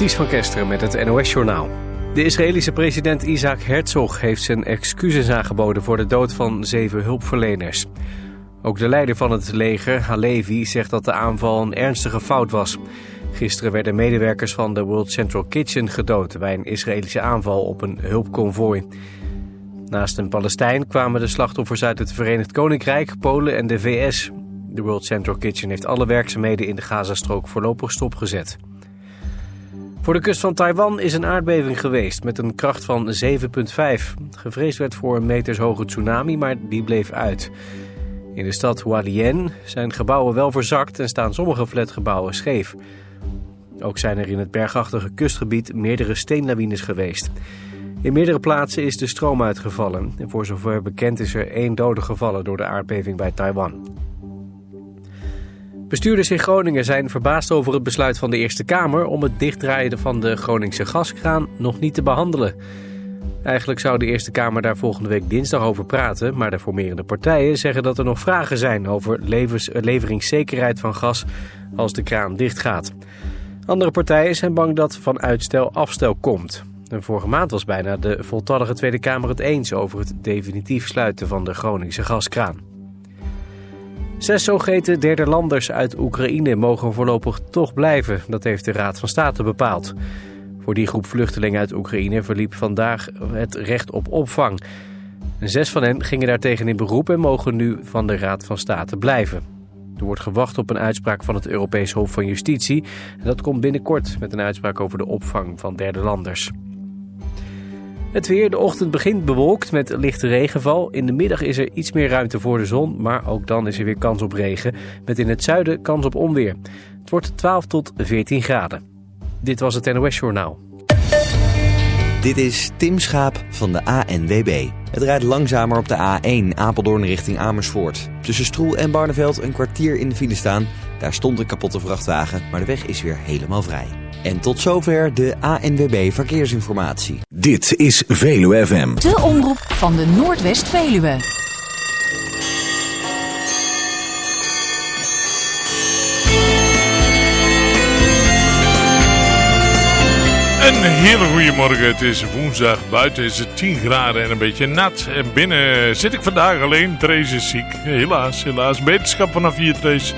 Ties van Kesteren met het NOS-journaal. De Israëlische president Isaac Herzog heeft zijn excuses aangeboden voor de dood van 7 hulpverleners. Ook de leider van het leger, Halevi, zegt dat de aanval een ernstige fout was. Gisteren werden medewerkers van de World Central Kitchen gedood bij een Israëlische aanval op een hulpconvooi. Naast een Palestijn kwamen de slachtoffers uit het Verenigd Koninkrijk, Polen en de VS. De World Central Kitchen heeft alle werkzaamheden in de Gazastrook voorlopig stopgezet. Voor de kust van Taiwan is een aardbeving geweest met een kracht van 7,5. Gevreesd werd voor een metershoge tsunami, maar die bleef uit. In de stad Hualien zijn gebouwen wel verzakt en staan sommige flatgebouwen scheef. Ook zijn er in het bergachtige kustgebied meerdere steenlawines geweest. In meerdere plaatsen is de stroom uitgevallen. En voor zover bekend is er 1 dode gevallen door de aardbeving bij Taiwan. Bestuurders in Groningen zijn verbaasd over het besluit van de Eerste Kamer om het dichtdraaien van de Groningse gaskraan nog niet te behandelen. Eigenlijk zou de Eerste Kamer daar volgende week dinsdag over praten, maar de formerende partijen zeggen dat er nog vragen zijn over leveringszekerheid van gas als de kraan dichtgaat. Andere partijen zijn bang dat van uitstel afstel komt. En vorige maand was bijna de voltallige Tweede Kamer het eens over het definitief sluiten van de Groningse gaskraan. 6 zogeheten derde landers uit Oekraïne mogen voorlopig toch blijven. Dat heeft de Raad van State bepaald. Voor die groep vluchtelingen uit Oekraïne verliep vandaag het recht op opvang. 6 van hen gingen daartegen in beroep en mogen nu van de Raad van State blijven. Er wordt gewacht op een uitspraak van het Europees Hof van Justitie. En dat komt binnenkort met een uitspraak over de opvang van derde landers. Het weer, de ochtend begint bewolkt met lichte regenval. In de middag is er iets meer ruimte voor de zon, maar ook dan is er weer kans op regen. Met in het zuiden kans op onweer. Het wordt 12 tot 14 graden. Dit was het NOS Journaal. Dit is Tim Schaap van de ANWB. Het rijdt langzamer op de A1 Apeldoorn richting Amersfoort. Tussen Stroel en Barneveld een kwartier in de file staan. Daar stond een kapotte vrachtwagen, maar de weg is weer helemaal vrij. En tot zover de ANWB Verkeersinformatie. Dit is Veluwe FM. De omroep van de Noordwest-Veluwe. Een hele goede morgen. Het is woensdag. Buiten is het 10 graden en een beetje nat. En binnen zit ik vandaag alleen. Trace is ziek. Helaas. Beterschap vanaf hier, Trace.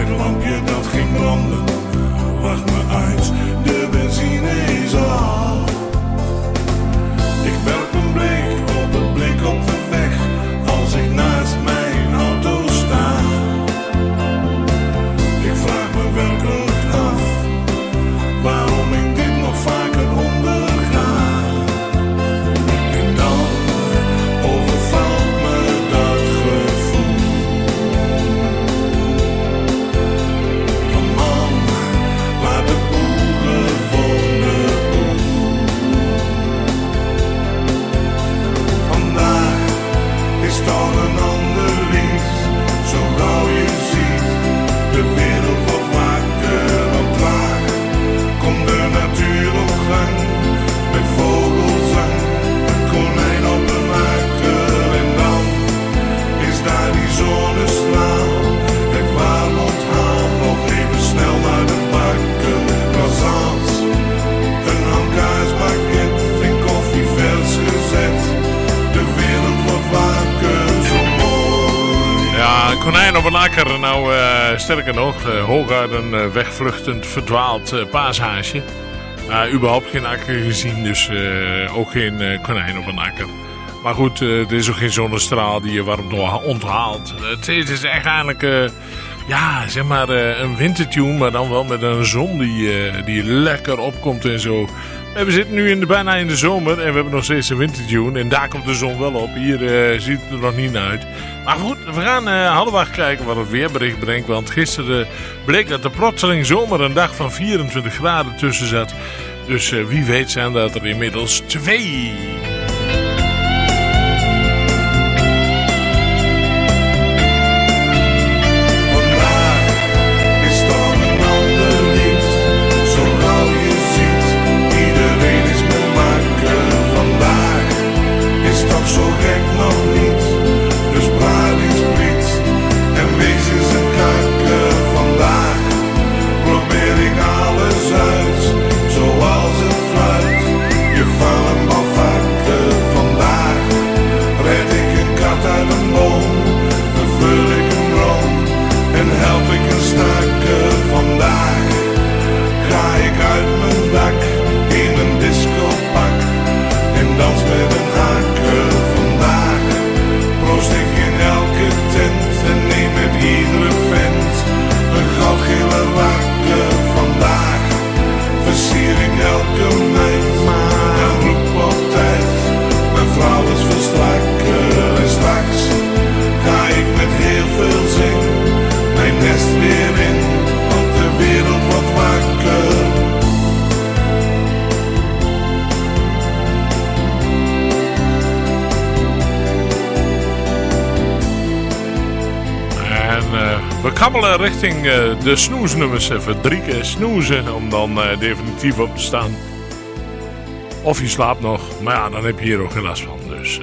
het lampje dat ging branden, lach me uit, de benzine is af. Ik werp een blik op het blik op de weg, als ik naast mijn auto sta. Ik vraag me werkelijk af, waarom ik dit nog vaker onderga. En dan overvalt me dat gevoel van man, laat de boeren gewoon de boel. Vandaag is toch een ander lied, zo gauw je ziet, de wereld wordt wakker op laag. Komt de natuur op gang, met vogelzang, een konijn op een akker. En dan is daar die zonnestraal, het warm onthaal, nog even snel naar de bakken. Croissants, een hamkaasbakket en koffie vers gezet. De wereld wordt wakker, zo mooi. Ja, een konijn op een akker. Nou, sterker nog, hooguit een wegvluchtend, verdwaald paashaasje. Überhaupt geen akker gezien, dus ook geen konijn op een akker. Maar goed, er is ook geen zonnestraal die je warm onthaalt. Het is echt eigenlijk, zeg maar een wintertune, maar dan wel met een zon die lekker opkomt en zo. We zitten nu bijna in de zomer en we hebben nog steeds een wintertune. En daar komt de zon wel op. Hier ziet het er nog niet naar uit. Maar goed, we gaan halfwacht kijken wat het weerbericht brengt. Want gisteren bleek dat er plotseling zomer een dag van 24 graden tussen zat. Dus wie weet zijn dat er inmiddels 2. Zo gek nog niet, dus praat eens Piet en wees eens een kakker. Vandaag probeer ik alles uit, zoals het fluit. Je vangt hem al vaker. Vandaag red ik een kat uit een boom, vervul ik een droom en help ik een stakker. Vandaag ga ik uit mijn dak in een discopak en dans met een haker. Vandaag proost ik in elke tent en neem met iedere vent een goudgele wakker. Vandaag versier ik elke meid en roep op tijd, mijn vrouw is veel strakker. En straks ga ik met heel veel zin mijn nest weer in, want de wereld wordt wakker. We kabbelen richting de snoesnummers. Even 3 keer snoezen om dan definitief op te staan. Of je slaapt nog, maar ja, dan heb je hier ook geen last van. Dus,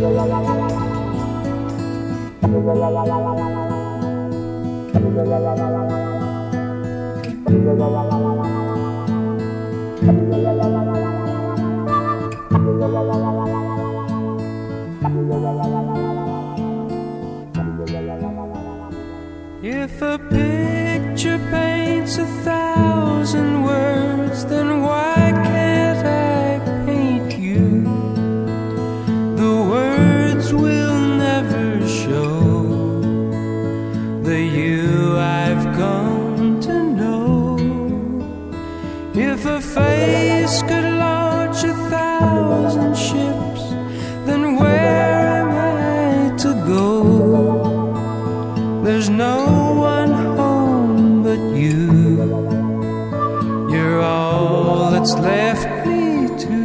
If a picture paints 1,000 words, then why can't I paint you? The words will never show the you I've come to know. If a face could launch 1,000 ships, then where am I to go? There's no one home but you. You're all that's left me to.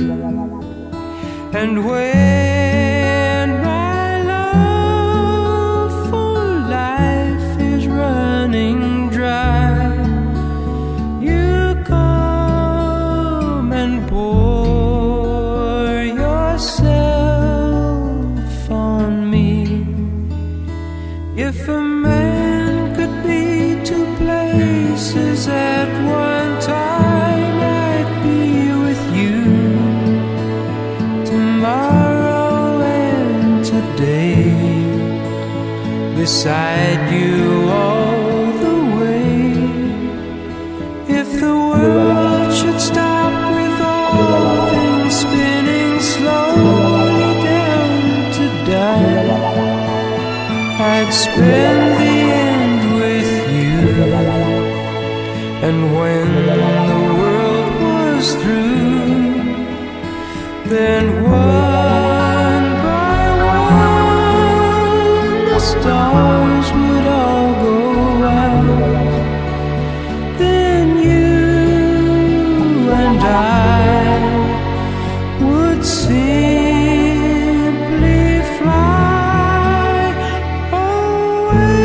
And when my love for life is running dry, you come and pour yourself on me. If a man could be 2 places at one time, I'd be with you tomorrow and today, beside you all the And when the world was through, then one by one the stars would all go out. Then you and I would simply fly away.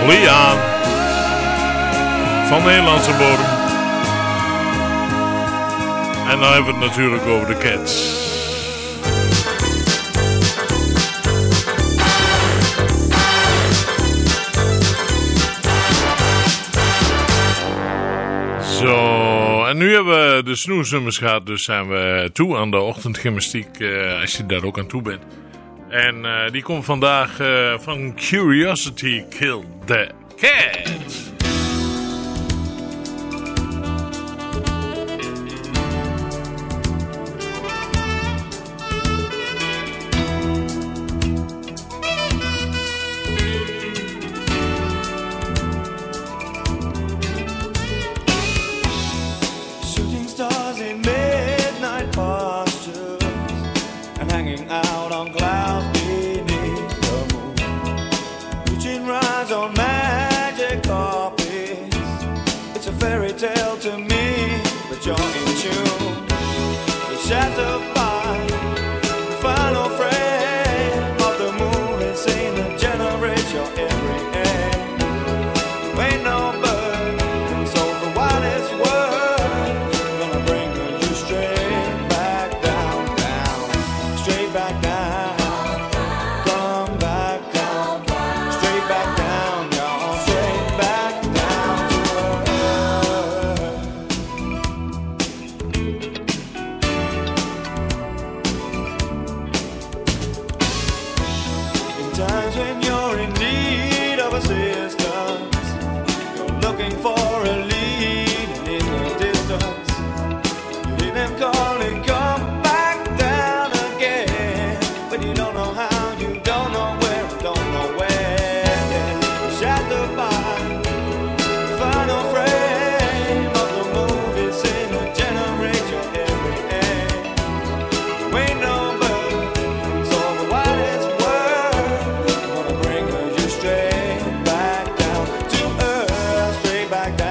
Liaan. Van Nederlandse bodem. En dan hebben we het natuurlijk over de Cats. Zo, en nu hebben we de snoesnummers gehad, dus zijn we toe aan de ochtendgymnastiek, als je daar ook aan toe bent. En die komt vandaag van Curiosity Killed the Cat. Back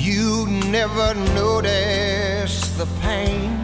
You never notice the pain.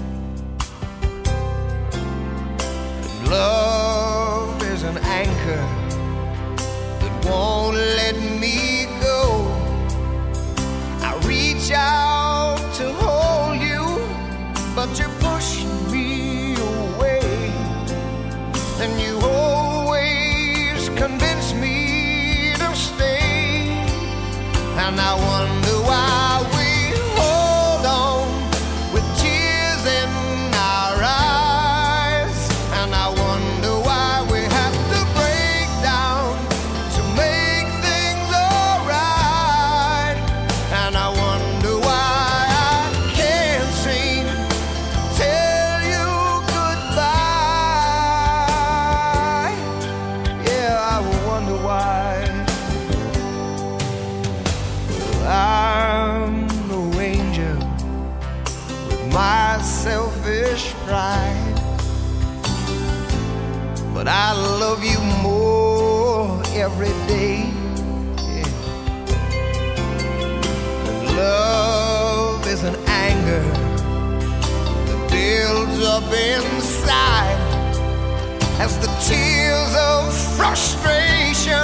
Love is an anchor that won't let me go. I reach out to hold you, but you push me away. And you always convince me to stay. And I wonder why we hold on with tears in our eyes. And I wonder why we have to break down to make things alright. And I wonder why I can't seem to tell you goodbye. Yeah, I wonder why. I'm no angel with my selfish pride, but I love you more every day. Yeah. And love is an anger that builds up inside as the tears of frustration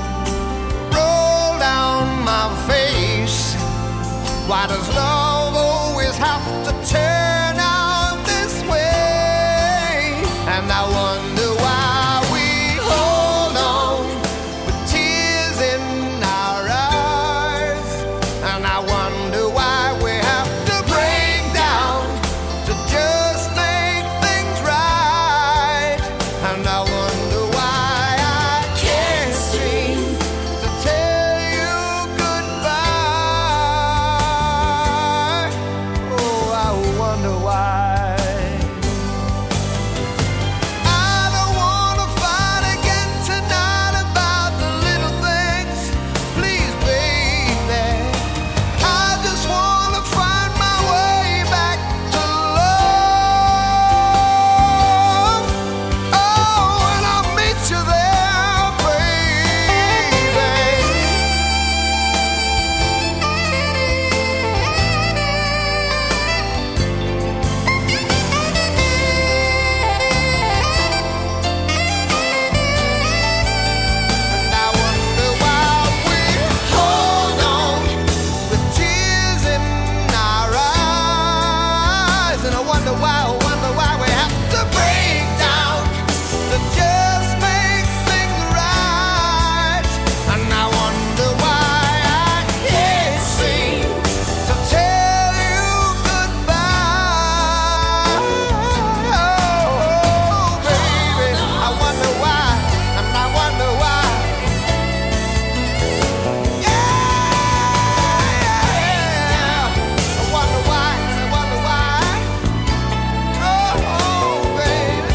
roll down my face. Why does love always have to turn out this way? And I wonder why we hold on with tears in our eyes. And I wonder why we have to break down to just make things right. And I wonder why I can't seem to tell you goodbye. Oh, I wonder why. I don't wanna fight again tonight about the little things. Please, baby, I just wanna find my way back to love. Oh, and I'll meet you there, baby. And I wonder why we hold on with tears in our eyes. And I wonder why we have to break down to just make things right. And I wonder why I can't seem to tell you goodbye. Oh, baby, I wonder why, and I wonder why. Yeah, I wonder why, I wonder why. Oh, baby,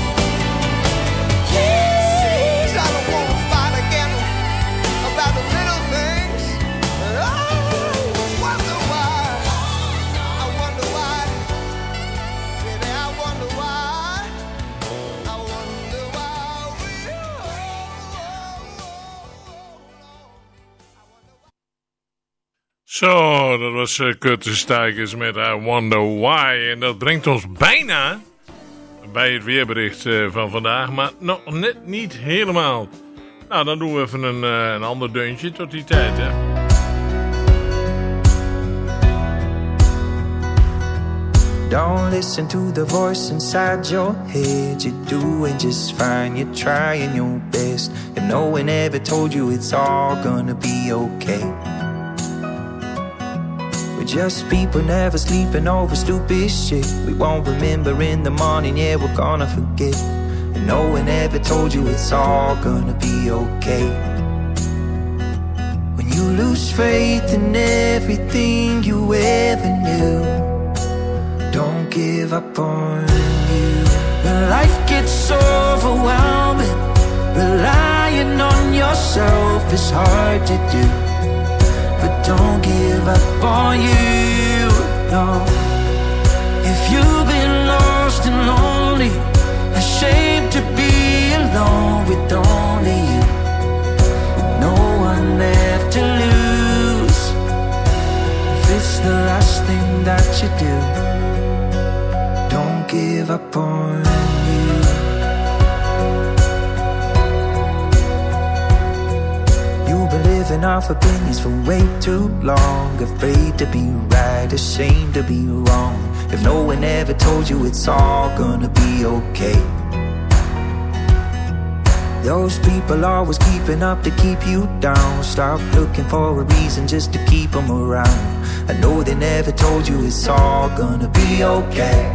yes, I don't wanna fight again about the little things. Oh, wonder why, I wonder why, baby, I wonder why, I wonder why we. Zo, dat was Curtis Stigers met I Wonder Why. En dat brengt ons bijna bij het weerbericht van vandaag, maar nog net niet helemaal. Nou, dan doen we even een ander deuntje tot die tijd, hè. Don't listen to the voice inside your head. You're doing just fine, you're trying your best. If no one ever told you it's all gonna be okay. We're just people never sleeping over stupid shit. We won't remember in the morning, yeah, we're gonna forget. And no one ever told you it's all gonna be okay. When you lose faith in everything you ever knew, don't give up on you. When life gets overwhelming, relying on yourself is hard to do. But don't give up on you, no. If you've been lost and lonely, ashamed to be alone with only you, with no one left to lose, that you do. Don't give up on you. You've been living off opinions for way too long. Afraid to be right, ashamed to be wrong. If no one ever told you it's all gonna be okay. Those people always keeping up to keep you down. Stop looking for a reason just to keep them around. I know they never told you it's all gonna be okay.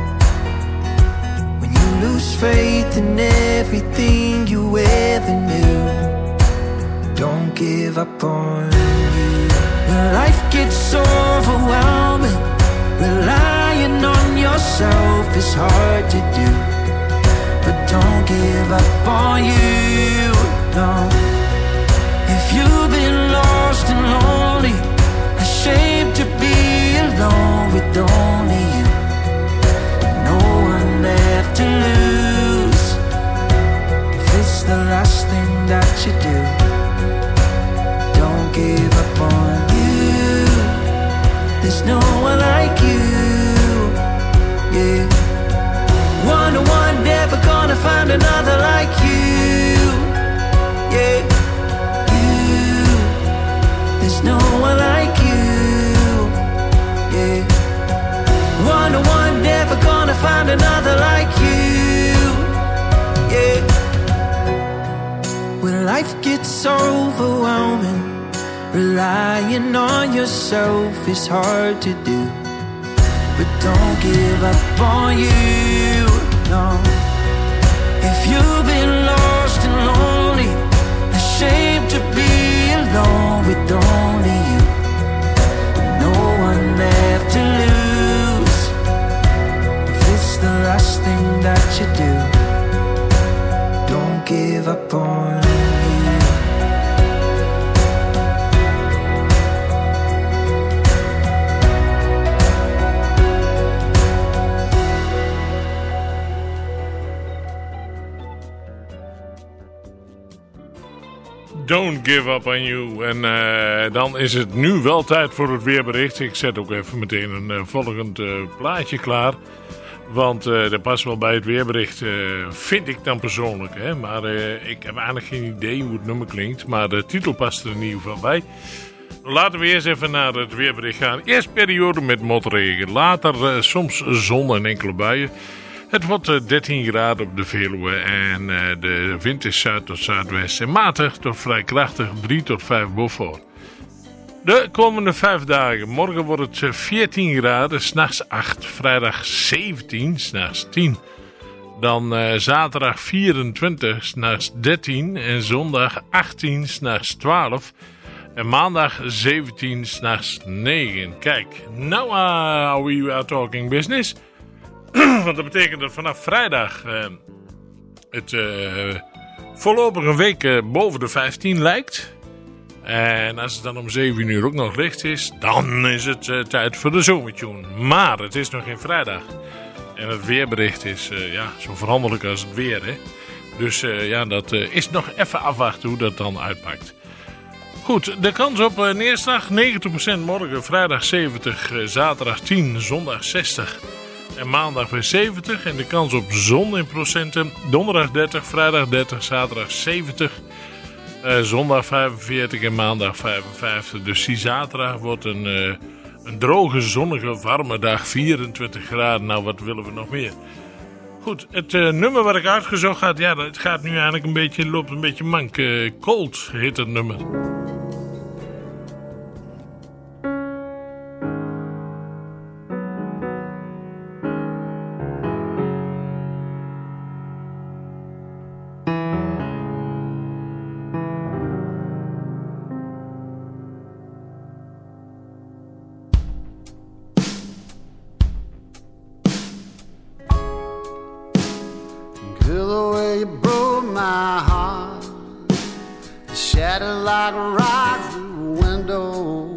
When you lose faith in everything you ever knew, don't give up on you. When life gets overwhelming, relying on yourself is hard to do. But don't give up on you, no. If you've been lost and lonely, ashamed to be alone with only you, no one left to lose. If it's the last thing that you do, don't give up on you. There's no one like you, yeah. One to one, never gonna find another like you, yeah. You, there's no one like you, yeah. One to one, never gonna find another like you, yeah. When life gets overwhelming, relying on yourself is hard to do. But don't give up on you, no. If you've been lost and lonely, ashamed to be alone with only you, no one left to lose. If it's the last thing that you do, don't give up on you. Don't give up on you. En dan is het nu wel tijd voor het weerbericht. Ik zet ook even meteen een volgend plaatje klaar. Want dat past wel bij het weerbericht, vind ik dan persoonlijk. Hè? Maar ik heb eigenlijk geen idee hoe het nummer klinkt. Maar de titel past er in ieder geval bij. Laten we eerst even naar het weerbericht gaan. Eerst periode met motregen. Later soms zon en enkele buien. Het wordt 13 graden op de Veluwe en de wind is zuid tot zuidwest en matig tot vrij krachtig 3 tot 5 Beaufort. De komende 5 dagen. Morgen wordt het 14 graden, 's nachts 8, vrijdag 17, 's nachts 10. Dan zaterdag 24, 's nachts 13 en zondag 18, 's nachts 12. En maandag 17, 's nachts 9. Kijk, now we are talking business. Want dat betekent dat vanaf vrijdag het voorlopig een week boven de 15 lijkt. En als het dan om 7 uur ook nog licht is, dan is het tijd voor de zomertune. Maar het is nog geen vrijdag. En het weerbericht is zo veranderlijk als het weer. Hè? Dus dat is nog even afwachten hoe dat dan uitpakt. Goed, de kans op neerslag 90% morgen, vrijdag 70, zaterdag 10, zondag 60... En maandag weer 70 en de kans op zon in procenten. Donderdag 30, vrijdag 30, zaterdag 70. Zondag 45 en maandag 55. Dus die zaterdag wordt een droge, zonnige, warme dag. 24 graden. Nou, wat willen we nog meer? Goed, het nummer wat ik uitgezocht had. Ja, het gaat nu eigenlijk loopt een beetje mank. Cold heet het nummer. Like a rock through the window.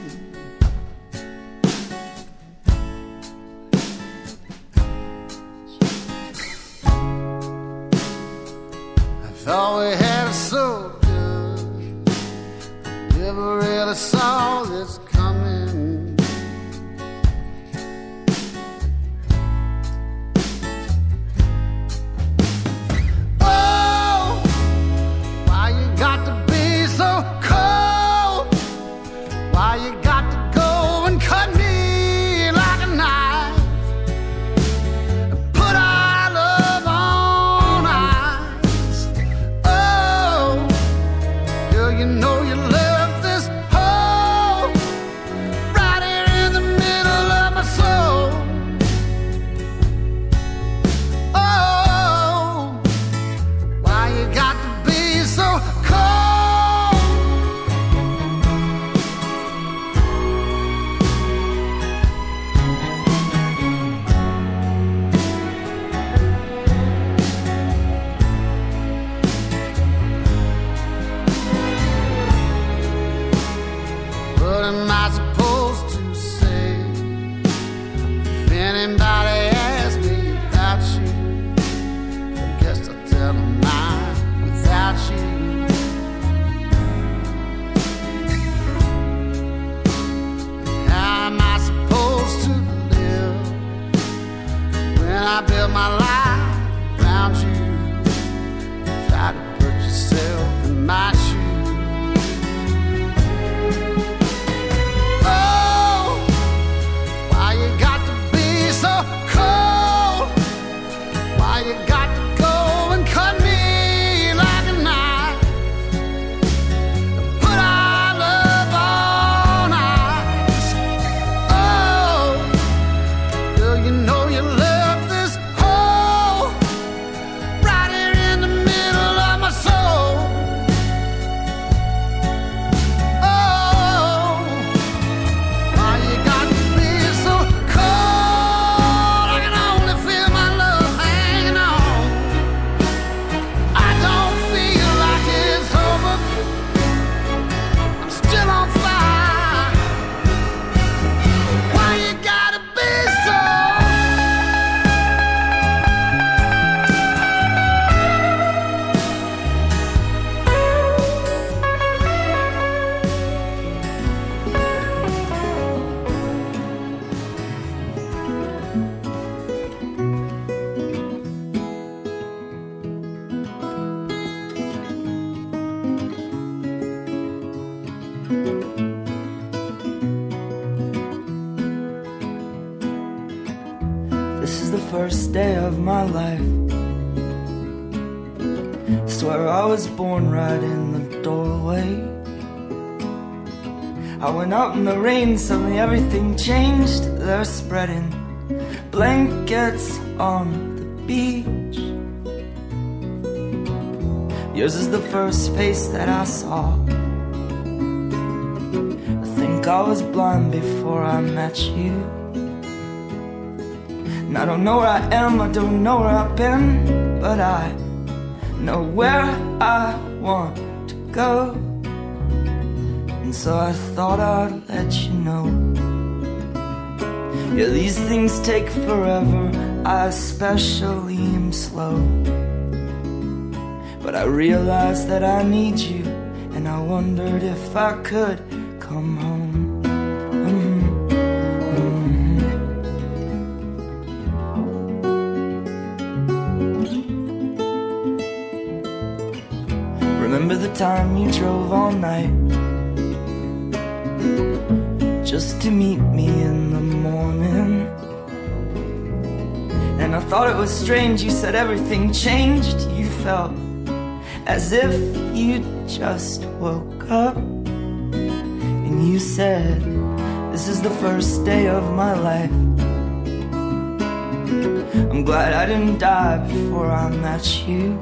I thought we had it so good, never really saw this coming. you know you love this hole right here in the middle of my soul? Oh, why you got to be so cold? What am I supposed to say if anybody asks me about you? I guess I'll tell them I'm without you. How am I supposed to live when I build my life around you? Try to put yourself in my shoes. Oh, why you got to be so cold? Why you got to go and cut me like a knife? Put our love on ice. Oh, girl, you know you love this hole right here in the middle of my soul. Oh, why you got to be so cold? I can only feel my love hanging on. I don't feel like it's over. I'm still on fire. Why you gotta be so? This is the first day of my life. Swear I was born right in the doorway. I went out in the rain, suddenly everything changed. They're spreading blankets on the beach. Yours is the first face that I saw. I think I was blind before I met you. And I don't know where I am, I don't know where I've been, but I know where I want to go. And so I thought I'd let you know. Yeah, these things take forever, I especially am slow. But I realized that I need you, and I wondered if I could come home. Remember the time you drove all night just to meet me in the morning? And I thought it was strange, you said everything changed. You felt as if you just woke up. And you said, this is the first day of my life. I'm glad I didn't die before I met you.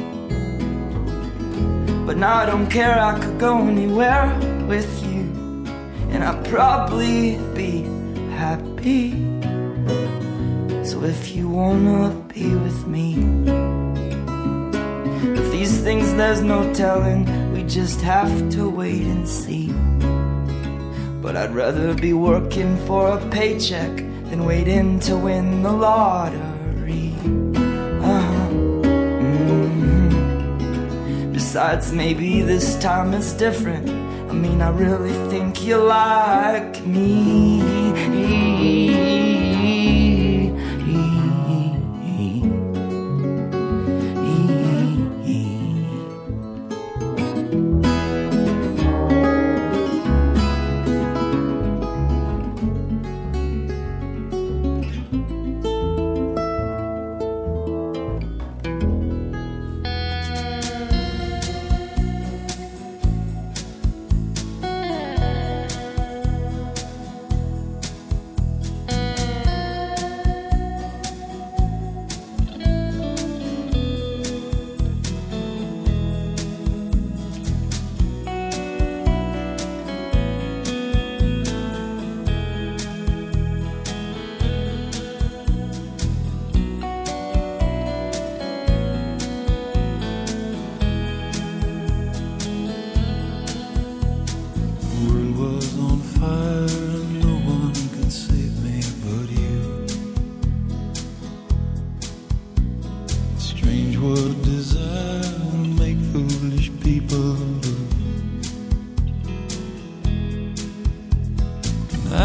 But now I don't care, I could go anywhere with you, and I'd probably be happy. So if you wanna be with me, if these things there's no telling, we just have to wait and see. But I'd rather be working for a paycheck than waiting to win the lottery. Besides, maybe this time it's different. I mean, I really think you like me.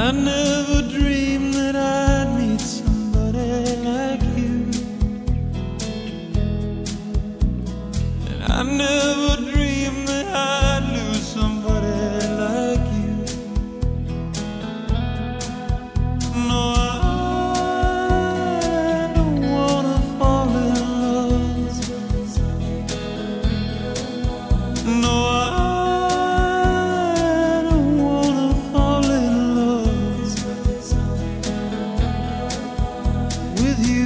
I never dreamed that I'd meet somebody like you. And I never dreamed that I'd lose somebody like you. No, I don't wanna fall in love. No, I don't wanna fall in love with you.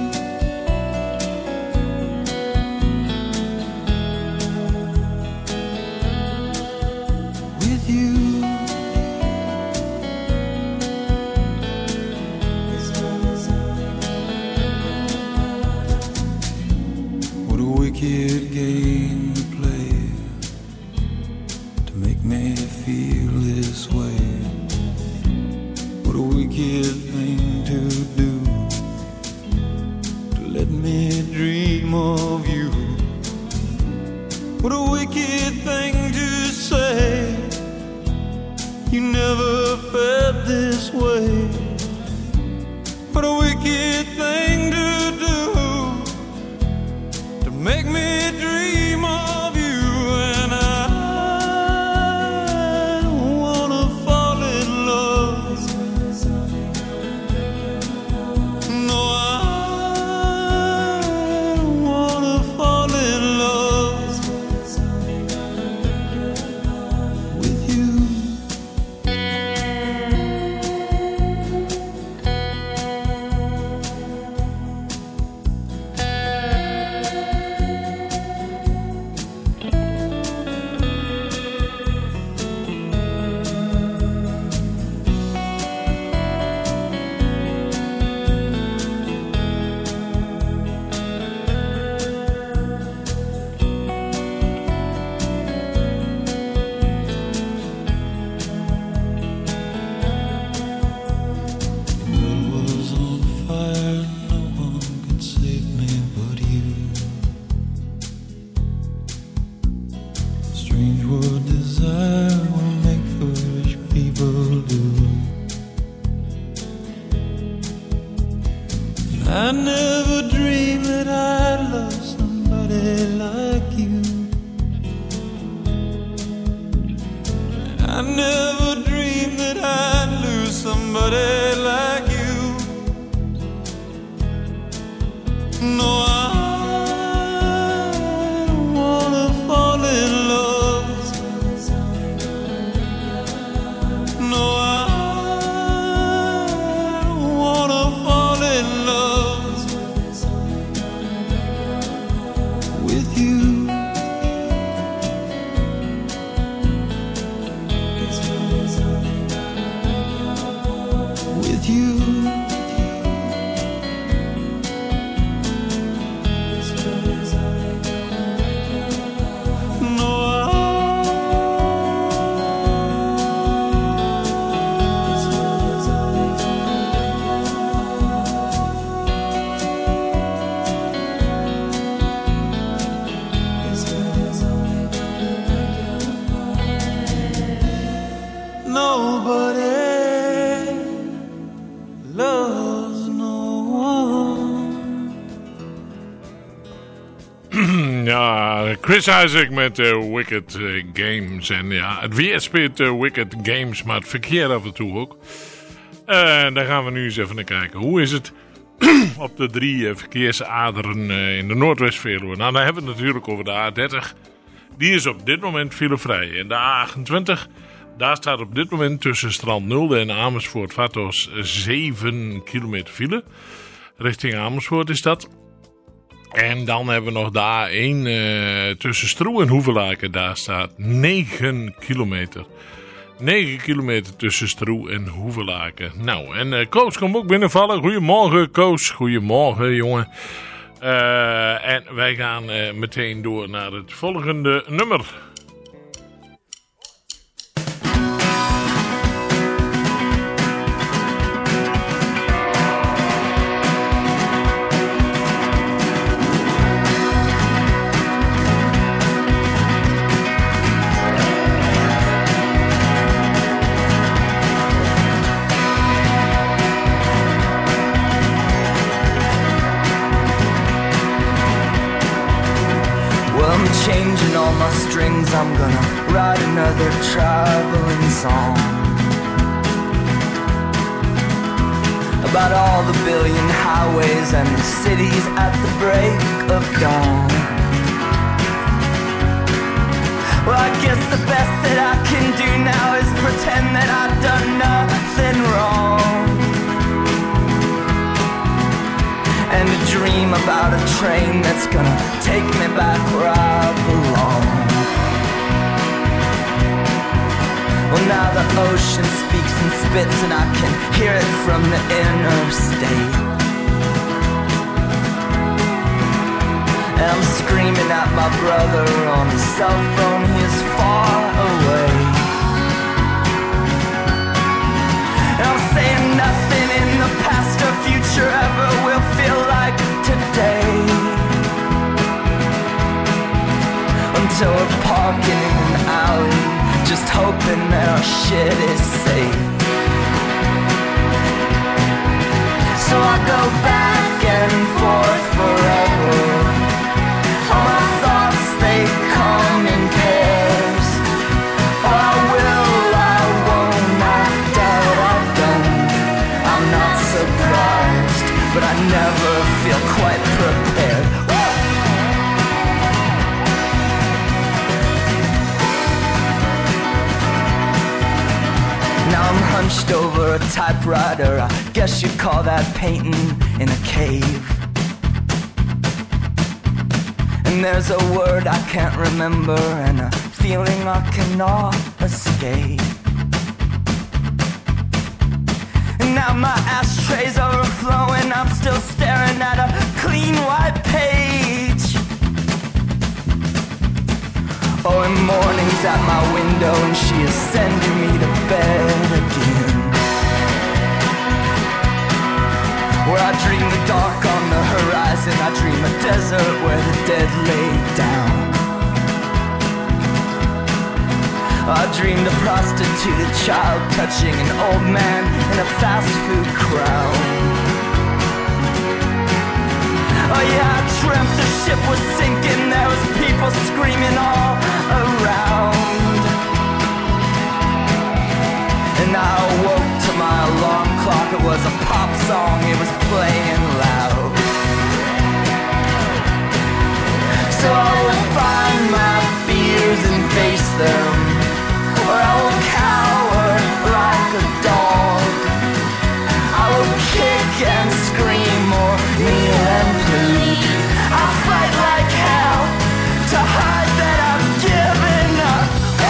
With you. What a wicked game to play to make me feel this way. What a wicked thing to do to let me dream of you. What a wicked thing to say. You never felt this way. What a wicked thing to do to make me dream of you. And I don't wanna fall in love. No, I don't wanna fall in love with you. I never dreamed that I'd love somebody like you. And I never dreamed that I'd lose somebody like you. No, I don't wanna fall in love. No, I don't wanna fall in love with you. With you. Nobody loves no one. Ja, Chris Isaak met Wicked Games. En ja, het weer speelt Wicked Games, maar het verkeer af en toe ook. Daar gaan we nu eens even naar kijken. Hoe is het op de 3 verkeersaderen in de Noordwest-Veluwe? Nou, dan hebben we het natuurlijk over de A30. Die is op dit moment filevrij. En de A28... daar staat op dit moment tussen Strand Nulde en Amersfoort Vathorst 7 kilometer file. Richting Amersfoort is dat. En dan hebben we nog de A1 tussen Stroe en Hoevelaken. Daar staat 9 kilometer. 9 kilometer tussen Stroe en Hoevelaken. Nou, en Koos komt ook binnenvallen. Goedemorgen Koos. Goedemorgen jongen. En wij gaan meteen door naar het volgende nummer. strings, I'm gonna write another traveling song about all the billion highways and the cities at the break of dawn. Well, I guess the best that I can do now is pretend that I've done nothing wrong, and to dream about a train that's gonna take me back where I belong. Well, now the ocean speaks and spits, and I can hear it from the interstate. And I'm screaming at my brother on the cell phone, he is far away. And I'm saying nothing in the past or future ever will feel like today, until we're parking in an alley, just hoping that our shit is safe. So I go back and forth forever. All my thoughts, they come in pairs. I will, I won't, I doubt I don't. I'm not surprised, but I never feel quite prepared. Now I'm hunched over a typewriter, I guess you'd call that painting in a cave. And there's a word I can't remember and a feeling I cannot escape. And now my ashtray's overflowing, I'm still staring at a clean white page. Oh, and morning's at my window and she is sending me to bed again, where I dream the dark on the horizon, I dream a desert where the dead lay down. I dreamed a prostituted child touching an old man in a fast food crowd. Oh yeah, I dreamt the ship was sinking, there was people screaming all around. And I awoke to my alarm clock, it was a pop song, it was playing loud. So I will find my fears and face them, or I will cower like a dog. I will kick and scream or kneel and plead. I'll fight like hell to hide that I'm giving up.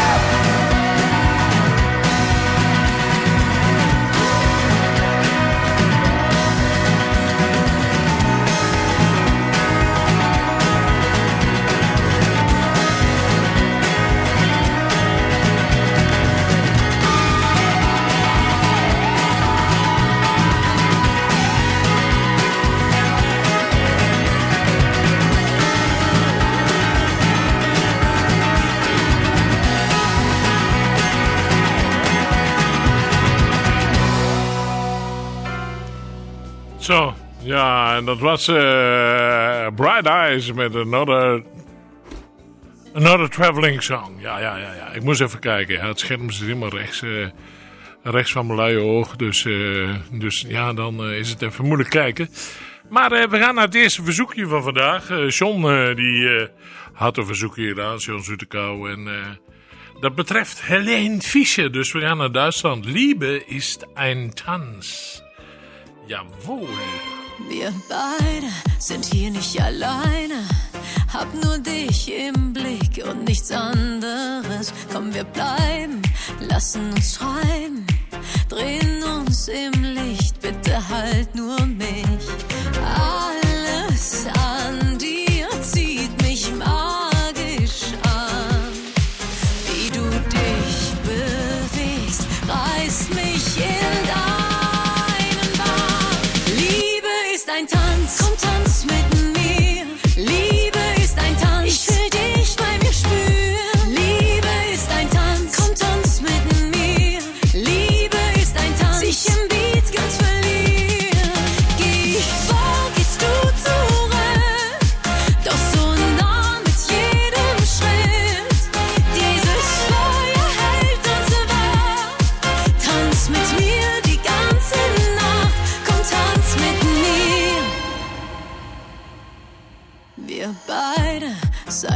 Zo, ja, en dat was Bright Eyes met Another Traveling Song. Ja. Ik moest even kijken. Ja, het scherm zit helemaal rechts van mijn luie oog. Dus ja, dan is het even moeilijk kijken. Maar we gaan naar het eerste verzoekje van vandaag. John die had een verzoekje gedaan, John Zutekau. En dat betreft Helene Fischer. Dus we gaan naar Duitsland. Liebe ist ein Tanz. Jawohl. Wir beide sind hier nicht alleine. Hab nur dich im Blick und nichts anderes. Komm, wir bleiben, lassen uns treiben. Drehen uns im Licht, bitte halt nur mich. Alles an dir zieht mich magisch an. Wie du dich bewegst, reißt mich in deinen Bann. Liebe ist ein Tanz, komm tanz mit mir. Liebe ist ein Tanz, ich will dich bei mir spüren. Liebe ist ein Tanz, komm tanz mit mir. Liebe ist ein Tanz, sich im Beat ganz verlieren. Geh ich vor, gehst du zurück.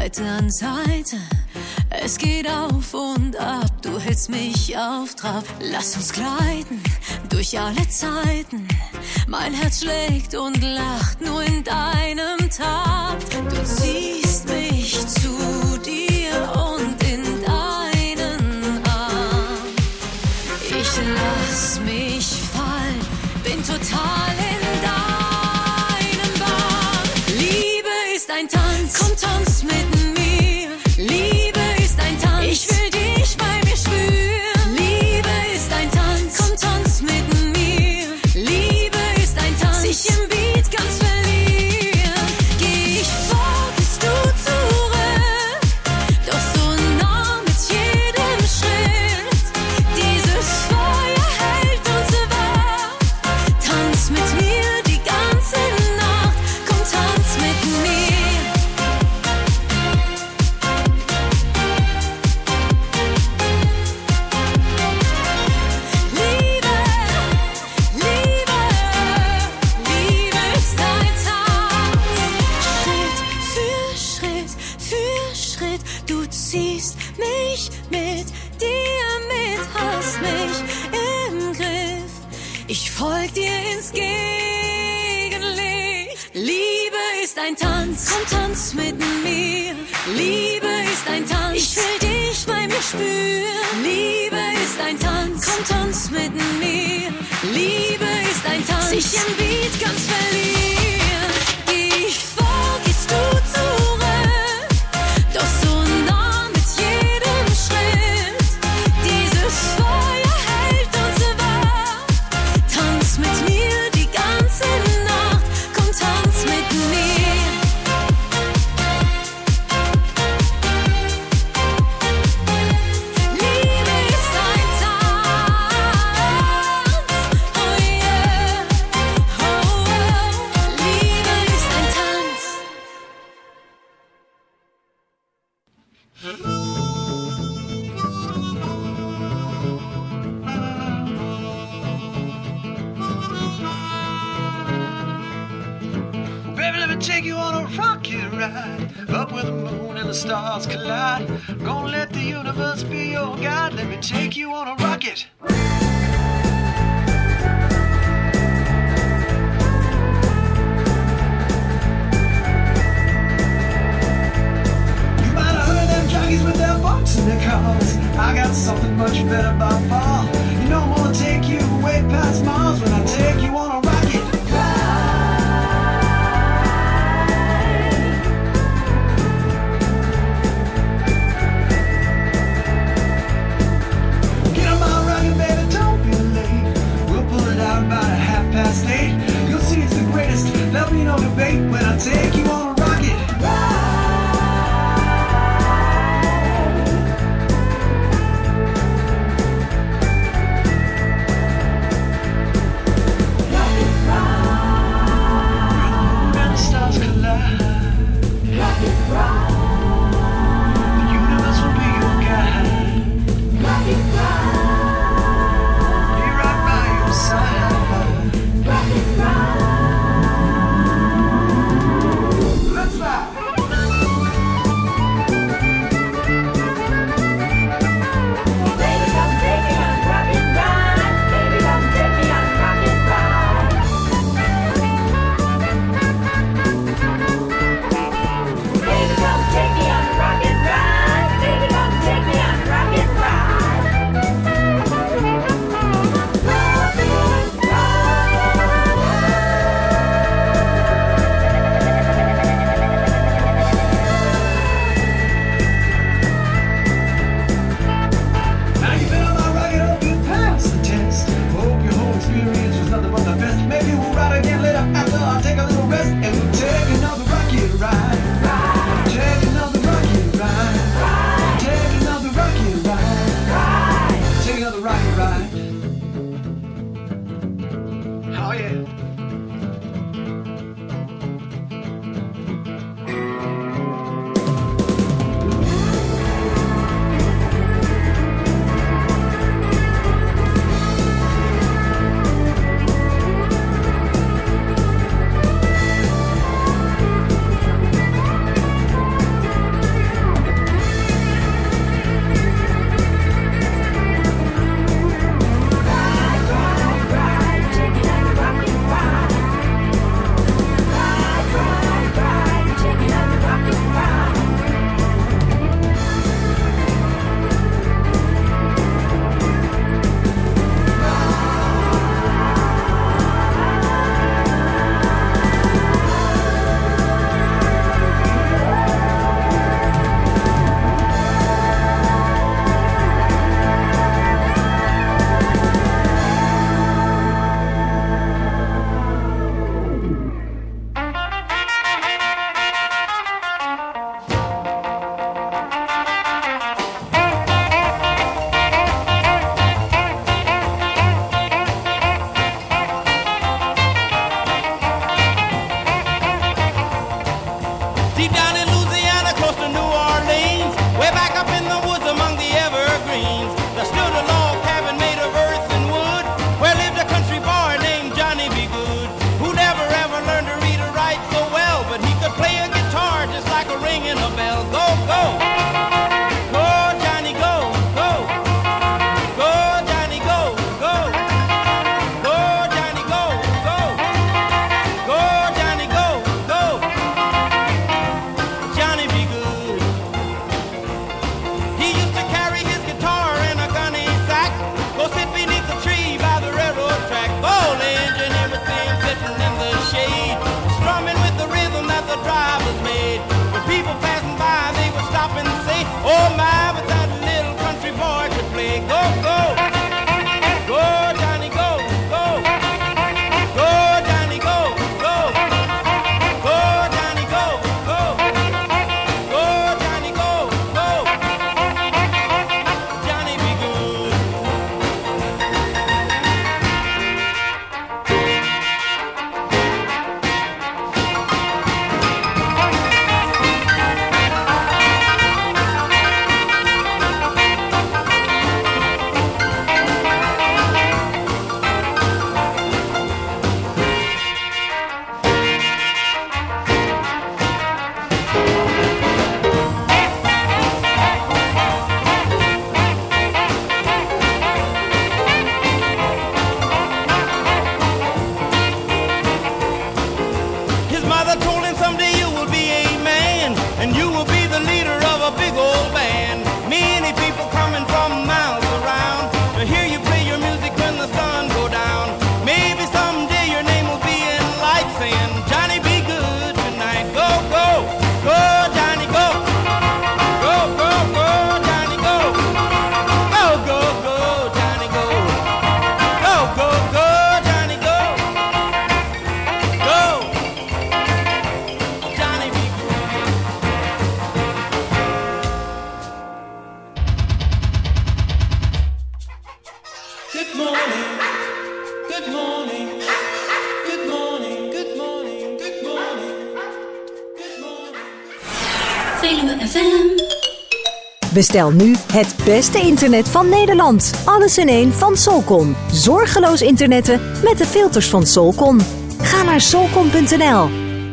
Seite an Seite. Es geht auf und ab, du hältst mich auf Trab. Lass uns gleiten durch alle Zeiten. Mein Herz schlägt und lacht nur in deinem Takt. Du ziehst mich zu dir und in deinen Arm. Ich lass mich fallen, bin total in deinem Bann. Liebe ist ein Tanz, komm tanz mit mir. Liebe ist ein Tanz, ich will dich bei mir spüren. Liebe ist ein Tanz, komm tanz mit mir. Liebe ist ein Tanz, sich im Beat ganz verlieren. Geh ich vor, bist du zurück, doch so nah mit jedem Schritt. Dieses Feuer hält uns wach. Tanz mit mir die ganze Nacht, komm tanz mit mir. Liebe, Liebe, Liebe ist ein Tanz. Schritt für Schritt, du ziehst mich mit dir mit, hast mich im Griff. Ich folg dir ins Gegenlicht. Liebe ist ein Tanz, komm tanz mit mir. Liebe ist ein Tanz, ich will dich bei mir spüren. Liebe ist ein Tanz, komm tanz mit mir. Liebe ist ein Tanz, sich im Beat ganz verlieren. Geh ich vor, gehst du zurück, doch so nah mit jedem Schritt. Dieses Feuer hält uns wach. Tanz mit mir die ganze Nacht, komm tanz mit mir. Liebe ist ein Tanz, oh yeah, oh, oh. Liebe ist ein Tanz. Baby, let me take you on a rocket ride, up where the moon and the stars collide. Gonna let the universe be your guide. Let me take you on a rocket. You might have heard them jockeys with their bumps in their cars. I got something much better by far. You know I'm gonna take you way past Mars when I take you on a rocket. Get on my rocket, baby, don't be late. We'll pull it out about 8:30. You'll see it's the greatest, there'll be no debate when I take you on a rocket. way. Go, go. Go, Johnny, go, go. Go, Johnny, go, go. Go, Johnny, go, go. Go, Johnny, go, go. Johnny be good. His mother told him someday you will be a man and you will be the leader of a big old band. Many people coming from miles around to hear you play your music when the sun go down. Maybe someday your name will be in lights saying, Johnny, be good tonight. Go, go, go, Johnny, go. Go, go, go, Johnny, go. Go, go, go, Johnny, go. Go, go, go, Johnny, go. Go. Johnny be Good morning, good morning, good morning, good morning, good morning, good morning. Veluwe FM. Bestel nu het beste internet van Nederland. Alles in één van Solcon. Zorgeloos internetten met de filters van Solcon. Ga naar solcon.nl.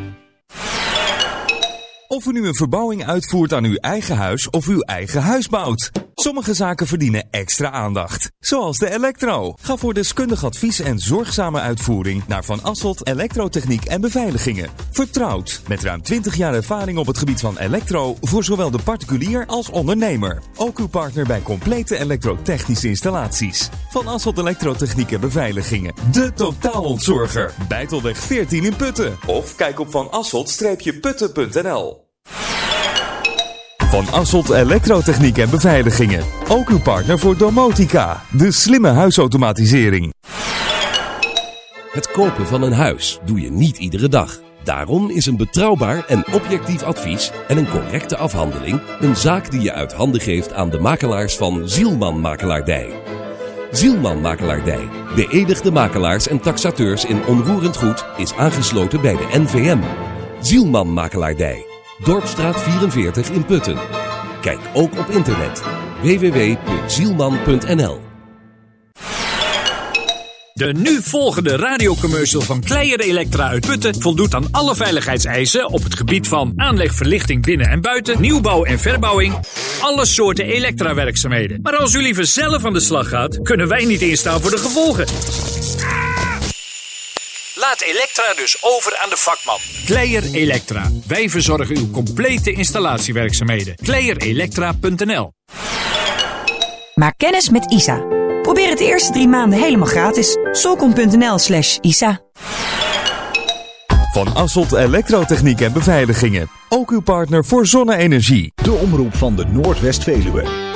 Of u nu een verbouwing uitvoert aan uw eigen huis of uw eigen huis bouwt. Sommige zaken verdienen extra aandacht. Zoals de elektro. Ga voor deskundig advies en zorgzame uitvoering naar Van Asselt Elektrotechniek en Beveiligingen. Vertrouwd. Met ruim 20 jaar ervaring op het gebied van elektro voor zowel de particulier als ondernemer. Ook uw partner bij complete elektrotechnische installaties. Van Asselt Elektrotechniek en Beveiligingen. De totaalontzorger. Bijtelweg 14 in Putten. Of kijk op vanasselt-putten.nl. Van Asselt Elektrotechniek en Beveiligingen. Ook uw partner voor domotica. De slimme huisautomatisering. Het kopen van een huis doe je niet iedere dag. Daarom is een betrouwbaar en objectief advies en een correcte afhandeling een zaak die je uit handen geeft aan de makelaars van Zielman Makelaardij. Zielman Makelaardij, beëdigde makelaars en taxateurs in onroerend goed, is aangesloten bij de NVM. Zielman Makelaardij, Dorpstraat 44 in Putten. Kijk ook op internet www.zielman.nl. De nu volgende radiocommercial van Kleijer Elektra uit Putten voldoet aan alle veiligheidseisen op het gebied van aanlegverlichting binnen en buiten, nieuwbouw en verbouwing, alle soorten elektrawerkzaamheden. Maar als u liever zelf aan de slag gaat, kunnen wij niet instaan voor de gevolgen. Laat Elektra dus over aan de vakman. Kleijer Elektra. Wij verzorgen uw complete installatiewerkzaamheden. KleierElektra.nl. Maak kennis met ISA. Probeer het de eerste 3 maanden helemaal gratis. Solcon.nl/ISA. Van Asselt Elektrotechniek en Beveiligingen. Ook uw partner voor zonne-energie. De omroep van de Noordwest-Veluwe.